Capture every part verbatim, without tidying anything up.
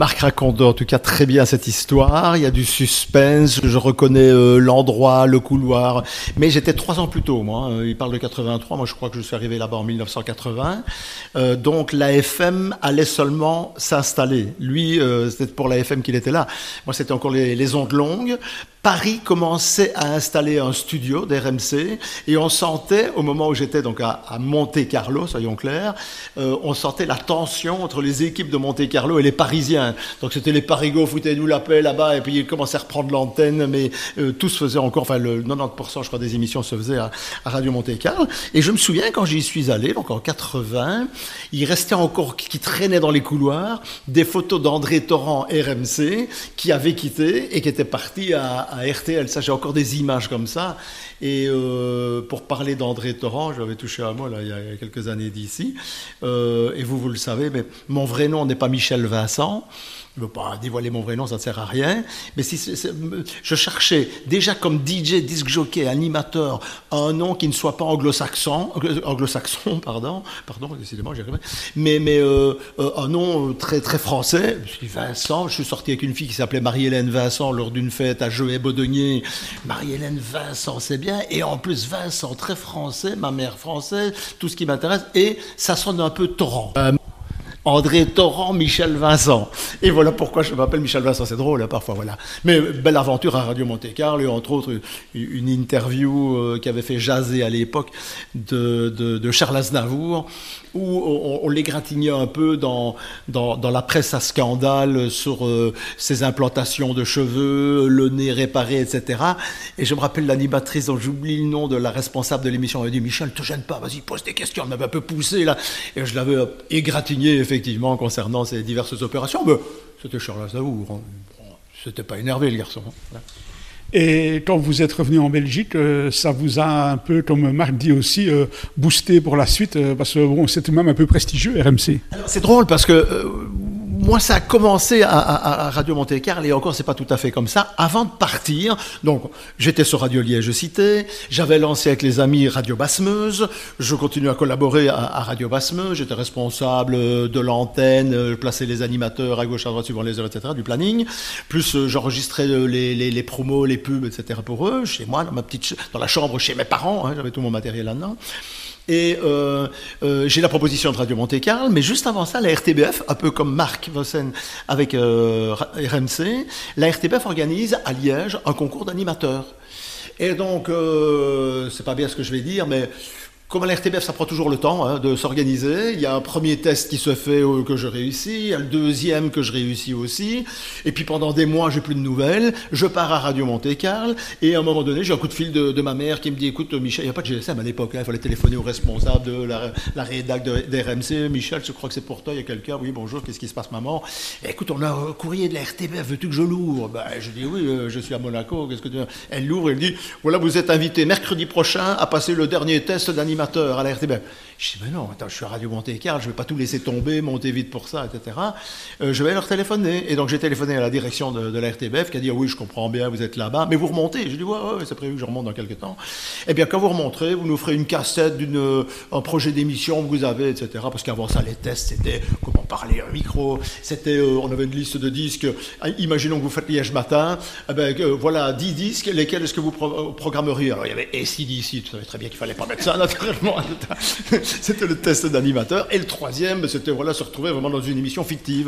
Marc raconte en tout cas très bien cette histoire, il y a du suspense, je reconnais euh, l'endroit, le couloir, mais j'étais trois ans plus tôt, moi, il parle de quatre-vingt-trois, moi je crois que je suis arrivé là-bas en mille neuf cent quatre-vingts, euh, donc l'A F M allait seulement s'installer, lui euh, c'était pour l'A F M qu'il était là, moi c'était encore les, les ondes longues. Paris commençait à installer un studio d'R M C et on sentait, au moment où j'étais donc à, à Monte-Carlo, soyons clairs, euh, on sentait la tension entre les équipes de Monte-Carlo et les Parisiens. Donc c'était les Parigots, foutaient-nous la paix là-bas et puis ils commençaient à reprendre l'antenne, mais euh, tout se faisait encore, enfin le quatre-vingt-dix pour cent je crois des émissions se faisaient à, à Radio Monte-Carlo. Et je me souviens quand j'y suis allé, donc en quatre-vingts, il restait encore, qui traînaient dans les couloirs, des photos d'André Torrent R M C qui avait quitté et qui était parti à à R T L, ça j'ai encore des images comme ça. Et euh, pour parler d'André Torrent, j'avais touché un mot là, il y a quelques années d'ici, euh, et vous, vous le savez, mais mon vrai nom n'est pas Michel Vincent. Je ne veux pas dévoiler mon vrai nom, ça ne sert à rien. Mais si c'est, c'est, je cherchais déjà comme D J, disc jockey, animateur, un nom qui ne soit pas anglo-saxon, anglo-saxon, pardon, pardon, décidément, j'y arrive. Mais, mais euh, un nom très, très français. Je suis Vincent. Je suis sorti avec une fille qui s'appelait Marie-Hélène Vincent lors d'une fête à Jeuet-Bodonier. Marie-Hélène Vincent, c'est bien. Et en plus, Vincent, très français, ma mère française, tout ce qui m'intéresse. Et ça sonne un peu Torrent. Euh, André Torrent, Michel Vincent. Et voilà pourquoi je m'appelle Michel Vincent. C'est drôle, hein, parfois, voilà. Mais belle aventure à Radio Monte-Carlo, et entre autres, une interview euh, qu'avait fait jaser à l'époque de, de, de Charles Aznavour, où on, on l'égratignait un peu dans, dans, dans la presse à scandale sur euh, ses implantations de cheveux, le nez réparé, et cetera. Et je me rappelle l'animatrice, dont j'oublie le nom, de la responsable de l'émission, elle m'a dit « Michel, te gêne pas, vas-y, pose des questions », elle m'avait un peu poussé, là. Et je l'avais égratigné, effectivement, concernant ces diverses opérations. Mais c'était Charles Aznavour, hein. Bon, c'était pas énervé, le garçon. Voilà. Et quand vous êtes revenu en Belgique, euh, ça vous a un peu, comme Marc dit aussi, euh, boosté pour la suite, euh, parce que bon, c'est tout de même un peu prestigieux, R M C. Alors, c'est drôle parce que euh, moi, ça a commencé à, à, à Radio Monte-Carlo, et encore, c'est pas tout à fait comme ça. Avant de partir, donc, j'étais sur Radio Liège cité, j'avais lancé avec les amis Radio Basse-Meuse, je continue à collaborer à, à Radio Basse-Meuse, j'étais responsable de l'antenne, je plaçais les animateurs à gauche, à droite, suivant les heures, et cetera, du planning, plus euh, j'enregistrais les, les, les promos, les pubs, et cetera pour eux, chez moi, dans ma petite, dans la chambre chez mes parents, hein, j'avais tout mon matériel là-dedans. Et euh, euh, j'ai la proposition de Radio Monte-Carlo, mais juste avant ça, la R T B F, un peu comme Marc Vossen avec euh, R M C, la R T B F organise à Liège un concours d'animateurs. Et donc, euh, c'est pas bien ce que je vais dire, mais comme à la R T B F, ça prend toujours le temps hein, de s'organiser. Il y a un premier test qui se fait euh, que je réussis, il y a le deuxième que je réussis aussi. Et puis pendant des mois, j'ai plus de nouvelles. Je pars à Radio Monte-Carlo et à un moment donné, j'ai un coup de fil de, de ma mère qui me dit « Écoute, Michel, il n'y a pas de G S M à l'époque, hein, il fallait téléphoner au responsable de la, la rédac d'R M C. Michel, je crois que c'est pour toi, il y a quelqu'un. Oui, bonjour, qu'est-ce qui se passe, maman? Écoute, on a un courrier de la R T B F, veux-tu que je l'ouvre? Ben, je dis oui, euh, je suis à Monaco. Qu'est-ce que tu... Elle l'ouvre et elle dit « Voilà, vous êtes invité mercredi prochain à passer le dernier test d'animateur à la R T B F. » Je dis, mais non, attends, je suis à Radio Monte-Carlo, je ne vais pas tout laisser tomber, monter vite pour ça, et cetera. Euh, je vais leur téléphoner. Et donc, j'ai téléphoné à la direction de, de la R T B F qui a dit, oui, je comprends bien, vous êtes là-bas, mais vous remontez. Je dis, ouais, ouais, c'est prévu que je remonte dans quelques temps. Eh bien, quand vous remonterez, vous nous ferez une cassette d'un projet d'émission que vous avez, et cetera. Parce qu'avant ça, les tests, c'était comment parler à un micro, c'était, euh, on avait une liste de disques. Imaginons que vous faites Liège matin, eh bien, euh, voilà, dix disques, lesquels est-ce que vous pro programmeriez? Alors, il y avait A C D C, tu savais très bien qu'il ne fallait pas mettre ça, naturellement. C'était le test d'animateur. Et le troisième, c'était voilà, se retrouver vraiment dans une émission fictive.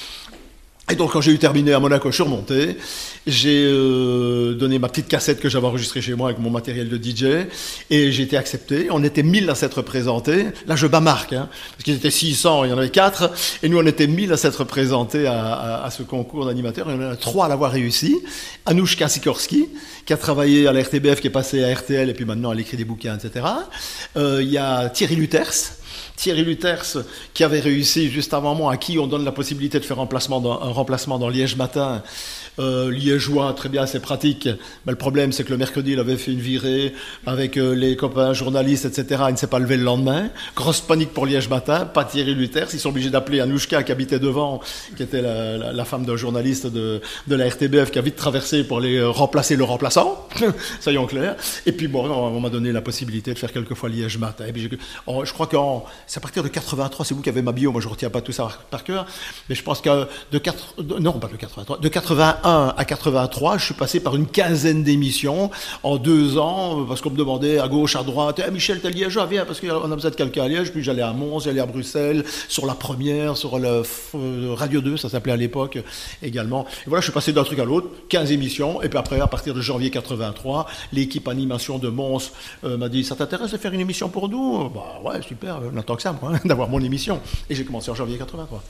Et donc, quand j'ai eu terminé à Monaco, je suis remonté. J'ai euh, donné ma petite cassette que j'avais enregistrée chez moi avec mon matériel de D J. Et j'ai été accepté. On était mille à s'être représentés. Là, je bats Marc, hein, parce qu'ils étaient six cents, il y en avait quatre. Et nous, on était mille à s'être représentés à, à, à ce concours d'animateurs. Il y en a trois à l'avoir réussi. Anouchka Sikorski, qui a travaillé à la R T B F, qui est passée à R T L, et puis maintenant, elle écrit des bouquins, et cetera. Euh, il y a Thierry Luters. Thierry Luters, qui avait réussi juste avant moi, à qui on donne la possibilité de faire un remplacement dans, un remplacement dans Liège matin. Euh, liégeois, très bien, c'est pratique. Mais le problème, c'est que le mercredi, il avait fait une virée avec euh, les copains journalistes, et cetera. Il ne s'est pas levé le lendemain. Grosse panique pour Liège matin. Pas Thierry Luters. Ils sont obligés d'appeler Anouchka, qui habitait devant, qui était la, la, la femme d'un journaliste de, de la R T B F, qui a vite traversé pour aller remplacer le remplaçant. Soyons clairs. Et puis, bon, on m'a donné la possibilité de faire quelquefois Liège matin. Et puis, je, je crois qu'en c'est à partir de quatre-vingt-trois, c'est vous qui avez ma bio, moi je ne retiens pas tout ça par, par cœur, mais je pense que de, quatre, de non pas de quatre-vingt-trois, de quatre-vingt-un à quatre-vingt-trois, je suis passé par une quinzaine d'émissions en deux ans, parce qu'on me demandait à gauche, à droite, hey, Michel, t'es liégeois, viens, parce qu'on a besoin de quelqu'un à Liège, puis j'allais à Mons, j'allais à Bruxelles, sur la première, sur le euh, Radio deux, ça s'appelait à l'époque également. Et voilà, je suis passé d'un truc à l'autre, quinze émissions, et puis après, à partir de janvier quatre-vingt-trois, l'équipe animation de Mons euh, m'a dit, ça t'intéresse de faire une émission pour nous? Bah ouais, super, on attend que ça, moi, d'avoir mon émission. Et j'ai commencé en janvier quatre-vingt-trois.